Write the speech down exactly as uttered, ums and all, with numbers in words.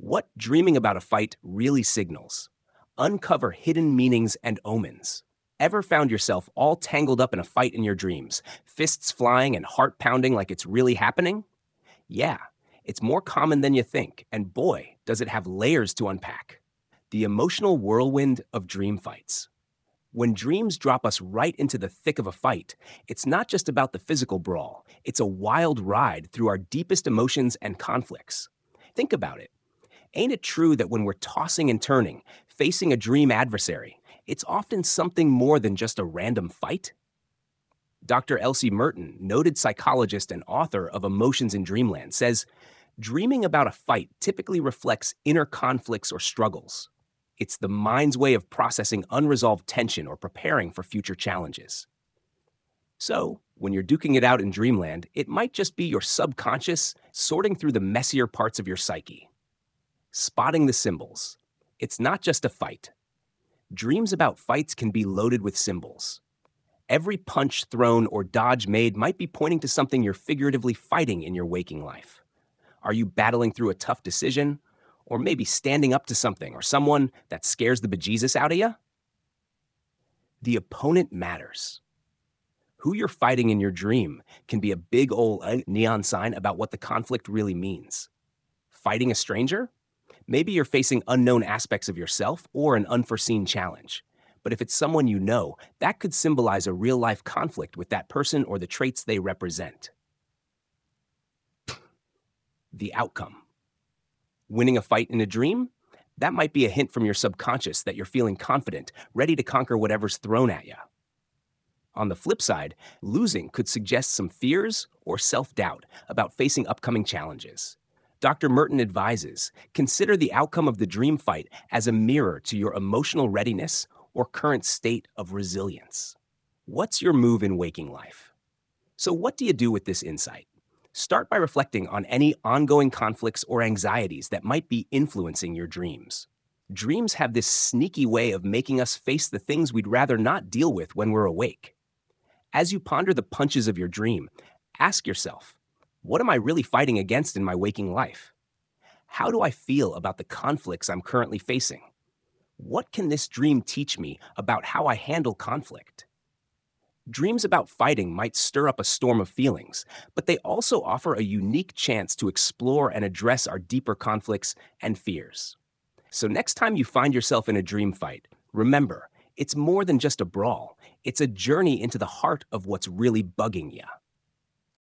What dreaming about a fight really signals. Uncover hidden meanings and omens. Ever found yourself all tangled up in a fight in your dreams, fists flying and heart pounding like it's really happening? Yeah, it's more common than you think, and boy, does it have layers to unpack. The emotional whirlwind of dream fights. When dreams drop us right into the thick of a fight, it's not just about the physical brawl, it's a wild ride through our deepest emotions and conflicts. Think about it. Ain't it true that when we're tossing and turning, facing a dream adversary, it's often something more than just a random fight? Doctor Elsie Merton, noted psychologist and author of Emotions in Dreamland, says, dreaming about a fight typically reflects inner conflicts or struggles. It's the mind's way of processing unresolved tension or preparing for future challenges. So, when you're duking it out in dreamland, it might just be your subconscious sorting through the messier parts of your psyche. Spotting the symbols. It's not just a fight. Dreams about fights can be loaded with symbols. Every punch thrown or dodge made might be pointing to something you're figuratively fighting in your waking life. Are you battling through a tough decision? Or maybe standing up to something or someone that scares the bejesus out of you? The opponent matters. Who you're fighting in your dream can be a big old neon sign about what the conflict really means. Fighting a stranger? Maybe you're facing unknown aspects of yourself or an unforeseen challenge. But if it's someone you know, that could symbolize a real-life conflict with that person or the traits they represent. The outcome. Winning a fight in a dream? That might be a hint from your subconscious that you're feeling confident, ready to conquer whatever's thrown at you. On the flip side, losing could suggest some fears or self-doubt about facing upcoming challenges. Doctor Merton advises, consider the outcome of the dream fight as a mirror to your emotional readiness or current state of resilience. What's your move in waking life? So what do you do with this insight? Start by reflecting on any ongoing conflicts or anxieties that might be influencing your dreams. Dreams have this sneaky way of making us face the things we'd rather not deal with when we're awake. As you ponder the punches of your dream, ask yourself, what am I really fighting against in my waking life? How do I feel about the conflicts I'm currently facing? What can this dream teach me about how I handle conflict? Dreams about fighting might stir up a storm of feelings, but they also offer a unique chance to explore and address our deeper conflicts and fears. So next time you find yourself in a dream fight, remember, it's more than just a brawl. It's a journey into the heart of what's really bugging you.